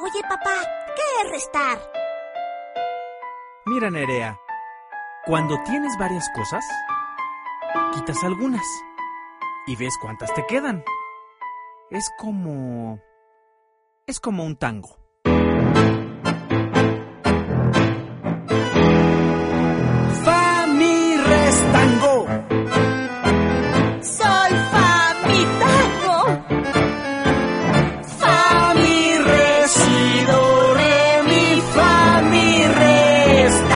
Oye, papá, ¿qué es restar? Mira, Nerea, cuando tienes varias cosas, quitas algunas y ves cuántas te quedan. Es como un tango.